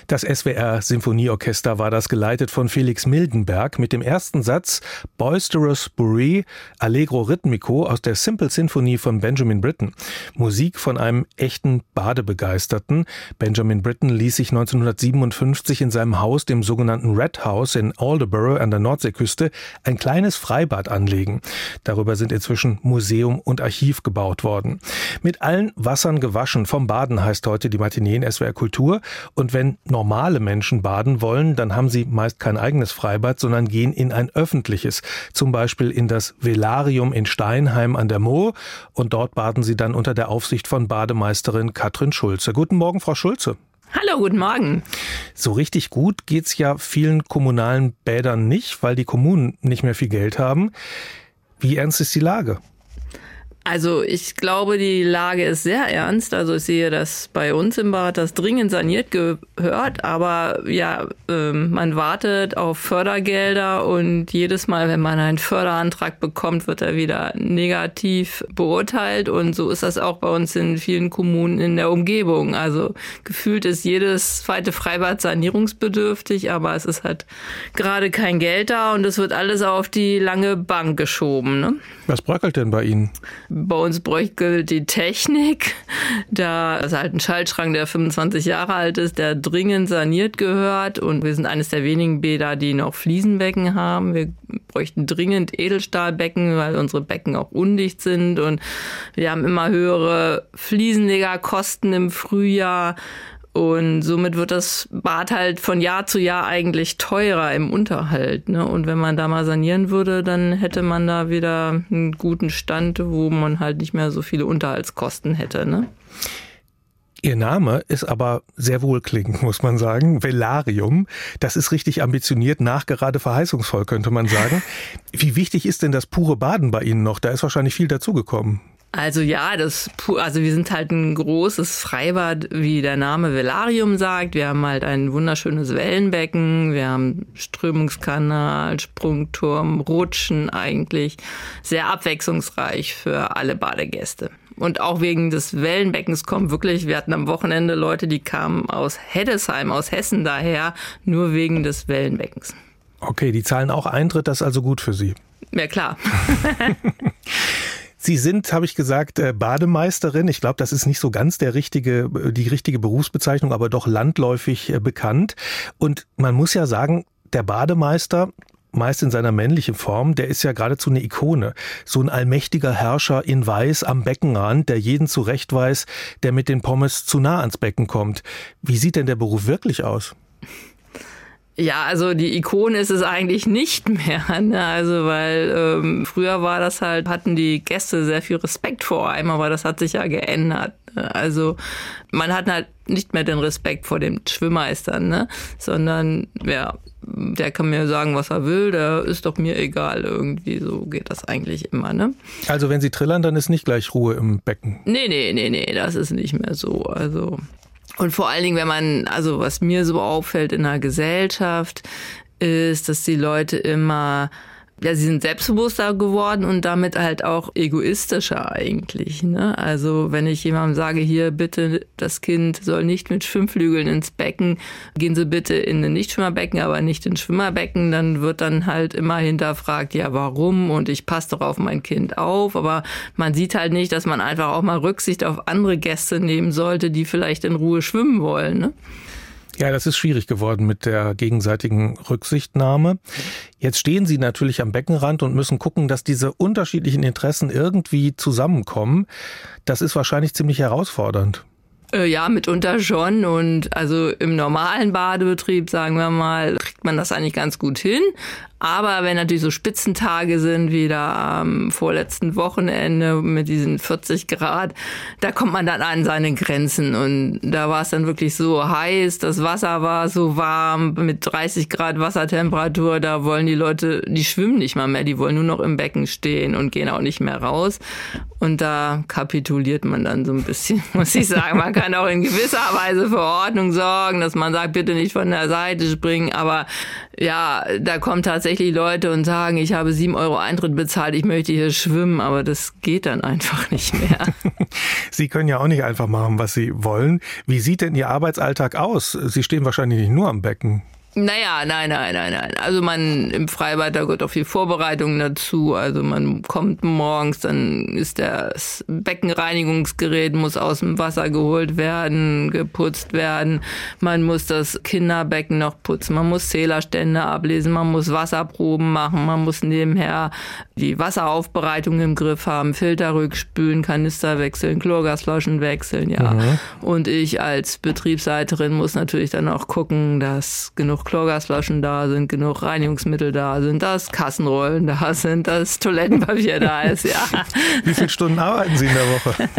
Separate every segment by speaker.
Speaker 1: Das SWR-Sinfonieorchester war das, geleitet von Felix Mildenberg mit dem ersten Satz Boisterous Bourrée, Allegro Ritmico aus der Simple Sinfonie von Benjamin Britten. Musik von einem echten Badebegeisterten. Benjamin Britten ließ sich 1957 in seinem Haus, dem sogenannten Red House in Aldeburgh an der Nordseeküste, ein kleines Freibad anlegen. Darüber sind inzwischen Museum und Archiv gebaut worden. Mit allen Wassern gewaschen, vom Baden heißt heute die Matinee in SWR Kultur. Und wenn normale Menschen baden wollen, dann haben sie meist kein eigenes Freibad, sondern gehen in ein öffentliches. Zum Beispiel in das Velarium in Steinheim an der Moor. Und dort baden sie dann unter der Aufsicht von Bademeisterin Katrin Schulze. Guten Morgen, Frau Schulze.
Speaker 2: Hallo, guten Morgen.
Speaker 1: So richtig gut geht's ja vielen kommunalen Bädern nicht, weil die Kommunen nicht mehr viel Geld haben. Wie ernst ist die Lage?
Speaker 2: Also ich glaube, die Lage ist sehr ernst. Also ich sehe, dass bei uns im Bad das dringend saniert gehört. Aber ja, man wartet auf Fördergelder und jedes Mal, wenn man einen Förderantrag bekommt, wird er wieder negativ beurteilt. Und so ist das auch bei uns in vielen Kommunen in der Umgebung. Also gefühlt ist jedes zweite Freibad sanierungsbedürftig, aber es ist halt gerade kein Geld da und es wird alles auf die lange Bank geschoben, ne?
Speaker 1: Was bröckelt denn bei Ihnen?
Speaker 2: Bei uns bröckelt die Technik. Da ist halt ein Schaltschrank, der 25 Jahre alt ist, der dringend saniert gehört. Und wir sind eines der wenigen Bäder, die noch Fliesenbecken haben. Wir bräuchten dringend Edelstahlbecken, weil unsere Becken auch undicht sind. Und wir haben immer höhere Fliesenlegerkosten im Frühjahr. Und somit wird das Bad halt von Jahr zu Jahr eigentlich teurer im Unterhalt, ne? Und wenn man da mal sanieren würde, dann hätte man da wieder einen guten Stand, wo man halt nicht mehr so viele Unterhaltskosten hätte, ne?
Speaker 1: Ihr Name ist aber sehr wohlklingend, muss man sagen. Velarium. Das ist richtig ambitioniert, nachgerade verheißungsvoll, könnte man sagen. Wie wichtig ist denn das pure Baden bei Ihnen noch? Da ist wahrscheinlich viel dazugekommen.
Speaker 2: Also ja, wir sind halt ein großes Freibad, wie der Name Velarium sagt. Wir haben halt ein wunderschönes Wellenbecken, wir haben Strömungskanal, Sprungturm, Rutschen, eigentlich sehr abwechslungsreich für alle Badegäste. Und auch wegen des Wellenbeckens wir hatten am Wochenende Leute, die kamen aus Heddesheim, aus Hessen daher, nur wegen des Wellenbeckens.
Speaker 1: Okay, die zahlen auch Eintritt, das ist also gut für Sie.
Speaker 2: Ja, klar.
Speaker 1: Sie sind, habe ich gesagt, Bademeisterin. Ich glaube, das ist nicht so ganz die richtige Berufsbezeichnung, aber doch landläufig bekannt. Und man muss ja sagen, der Bademeister, meist in seiner männlichen Form, der ist ja geradezu eine Ikone. So ein allmächtiger Herrscher in Weiß am Beckenrand, der jeden zurecht weiß, der mit den Pommes zu nah ans Becken kommt. Wie sieht denn der Beruf wirklich aus?
Speaker 2: Ja, also die Ikone ist es eigentlich nicht mehr, ne? Also weil früher war das halt, hatten die Gäste sehr viel Respekt vor einem, aber das hat sich ja geändert. Also man hat halt nicht mehr den Respekt vor dem Schwimmmeistern, ne? Sondern ja, der kann mir sagen, was er will, der ist doch mir egal. Irgendwie so geht das eigentlich immer, ne?
Speaker 1: Also wenn Sie trillern, dann ist nicht gleich Ruhe im Becken?
Speaker 2: Nee, das ist nicht mehr so. Also und vor allen Dingen, was mir so auffällt in der Gesellschaft, ist, dass die Leute immer, ja, sie sind selbstbewusster geworden und damit halt auch egoistischer eigentlich, ne? Also wenn ich jemandem sage, hier bitte, das Kind soll nicht mit Schwimmflügeln ins Becken, gehen Sie bitte in ein Nichtschwimmerbecken, aber nicht ins Schwimmerbecken, dann wird dann halt immer hinterfragt, ja warum, und ich passe doch auf mein Kind auf, aber man sieht halt nicht, dass man einfach auch mal Rücksicht auf andere Gäste nehmen sollte, die vielleicht in Ruhe schwimmen wollen, ne?
Speaker 1: Ja, das ist schwierig geworden mit der gegenseitigen Rücksichtnahme. Jetzt stehen Sie natürlich am Beckenrand und müssen gucken, dass diese unterschiedlichen Interessen irgendwie zusammenkommen. Das ist wahrscheinlich ziemlich herausfordernd.
Speaker 2: Ja, mitunter schon. Und also im normalen Badebetrieb, sagen wir mal, kriegt man das eigentlich ganz gut hin. Aber wenn natürlich so Spitzentage sind, wie da am vorletzten Wochenende mit diesen 40 Grad, da kommt man dann an seine Grenzen. Und da war es dann wirklich so heiß, das Wasser war so warm, mit 30 Grad Wassertemperatur, da wollen die Leute, die schwimmen nicht mal mehr, die wollen nur noch im Becken stehen und gehen auch nicht mehr raus. Und da kapituliert man dann so ein bisschen, muss ich sagen. Man kann auch in gewisser Weise für Ordnung sorgen, dass man sagt, bitte nicht von der Seite springen. Aber ja, da kommt tatsächlich tatsächlich Leute und sagen, ich habe 7 € Eintritt bezahlt, ich möchte hier schwimmen, aber das geht dann einfach nicht mehr.
Speaker 1: Sie können ja auch nicht einfach machen, was Sie wollen. Wie sieht denn Ihr Arbeitsalltag aus? Sie stehen wahrscheinlich nicht nur am Becken.
Speaker 2: Naja, nein. Also im Freibad, da gehört auch viel Vorbereitung dazu. Also man kommt morgens, dann ist das Beckenreinigungsgerät, muss aus dem Wasser geholt werden, geputzt werden. Man muss das Kinderbecken noch putzen, man muss Zählerstände ablesen, man muss Wasserproben machen, man muss nebenher die Wasseraufbereitung im Griff haben, Filter rückspülen, Kanister wechseln, Chlorgasflaschen wechseln, ja. Mhm. Und ich als Betriebsleiterin muss natürlich dann auch gucken, dass genug Chlorgasflaschen da sind, genug Reinigungsmittel da sind, dass Kassenrollen da sind, dass Toilettenpapier da ist, ja.
Speaker 1: Wie viele Stunden arbeiten Sie in der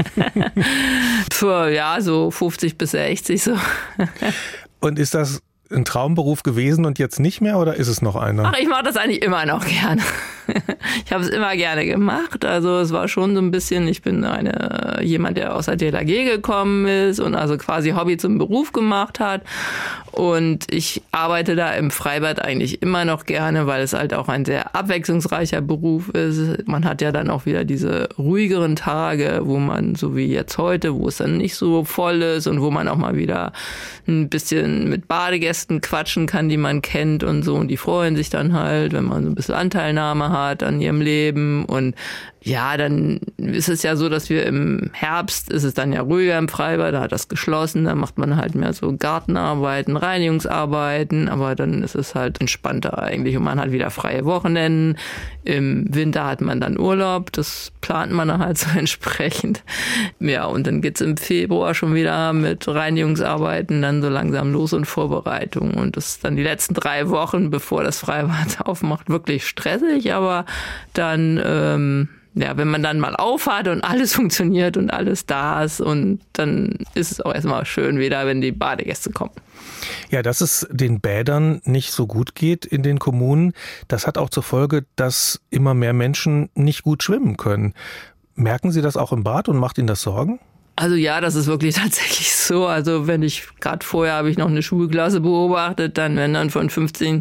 Speaker 1: Woche?
Speaker 2: So 50 bis 60 so.
Speaker 1: Und ist das ein Traumberuf gewesen und jetzt nicht mehr oder ist es noch einer?
Speaker 2: Ach, ich mache das eigentlich immer noch gerne. Ich habe es immer gerne gemacht. Also es war schon so ein bisschen, ich bin jemand, der aus der DLRG gekommen ist und also quasi Hobby zum Beruf gemacht hat. Und ich arbeite da im Freibad eigentlich immer noch gerne, weil es halt auch ein sehr abwechslungsreicher Beruf ist. Man hat ja dann auch wieder diese ruhigeren Tage, wo man, so wie jetzt heute, wo es dann nicht so voll ist und wo man auch mal wieder ein bisschen mit Badegästen quatschen kann, die man kennt und so. Und die freuen sich dann halt, wenn man so ein bisschen Anteilnahme hat an ihrem Leben. Und ja, dann ist es ja so, dass wir im Herbst, ist es dann ja ruhiger im Freibad, da hat das geschlossen, da macht man halt mehr so Gartenarbeiten, Reinigungsarbeiten, aber dann ist es halt entspannter eigentlich und man hat wieder freie Wochenenden. Im Winter hat man dann Urlaub, das plant man dann halt so entsprechend. Ja, und dann geht's im Februar schon wieder mit Reinigungsarbeiten dann so langsam los und Vorbereitung. Und das ist dann die letzten 3 Wochen, bevor das Freibad aufmacht, wirklich stressig, aber dann wenn man dann mal aufhat und alles funktioniert und alles da ist und dann ist es auch erstmal schön wieder, wenn die Badegäste kommen.
Speaker 1: Ja, dass es den Bädern nicht so gut geht in den Kommunen, das hat auch zur Folge, dass immer mehr Menschen nicht gut schwimmen können. Merken Sie das auch im Bad und macht Ihnen das Sorgen?
Speaker 2: Also ja, das ist wirklich tatsächlich so. Also wenn ich, gerade vorher habe ich noch eine Schulklasse beobachtet, dann wenn dann von 15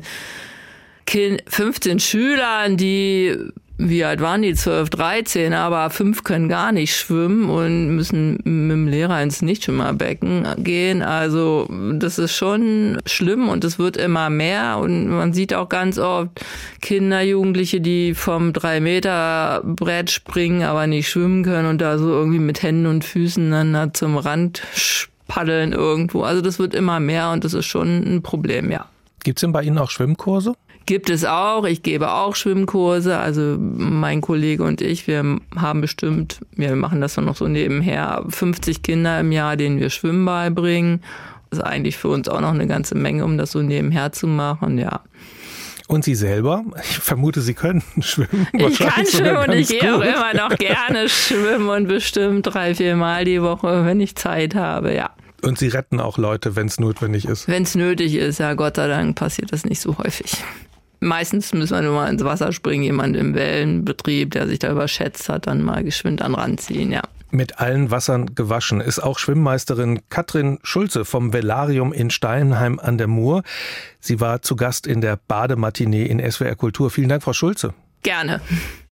Speaker 2: Schülern, die, wie alt waren die? 12, 13, aber 5 können gar nicht schwimmen und müssen mit dem Lehrer ins Nichtschwimmerbecken gehen. Also das ist schon schlimm und es wird immer mehr und man sieht auch ganz oft Kinder, Jugendliche, die vom 3-Meter-Brett springen, aber nicht schwimmen können und da so irgendwie mit Händen und Füßen dann da zum Rand paddeln irgendwo. Also das wird immer mehr und das ist schon ein Problem, ja.
Speaker 1: Gibt es denn bei Ihnen auch Schwimmkurse?
Speaker 2: Gibt es auch. Ich gebe auch Schwimmkurse. Also mein Kollege und ich, wir machen das dann noch so nebenher, 50 Kinder im Jahr, denen wir Schwimmen beibringen. Das ist eigentlich für uns auch noch eine ganze Menge, um das so nebenher zu machen, ja.
Speaker 1: Und Sie selber? Ich vermute, Sie können schwimmen.
Speaker 2: Ich kann schwimmen und ich gehe auch immer noch gerne schwimmen und bestimmt 3-4 Mal die Woche, wenn ich Zeit habe, ja.
Speaker 1: Und Sie retten auch Leute, wenn es notwendig ist?
Speaker 2: Wenn es nötig ist, ja, Gott sei Dank passiert das nicht so häufig. Meistens müssen wir nur mal ins Wasser springen, jemand im Wellenbetrieb, der sich da überschätzt hat, dann mal geschwind an Rand ziehen, ja.
Speaker 1: Mit allen Wassern gewaschen ist auch Schwimmmeisterin Katrin Schulze vom Velarium in Steinheim an der Mur. Sie war zu Gast in der Badematinee in SWR Kultur. Vielen Dank, Frau Schulze.
Speaker 2: Gerne.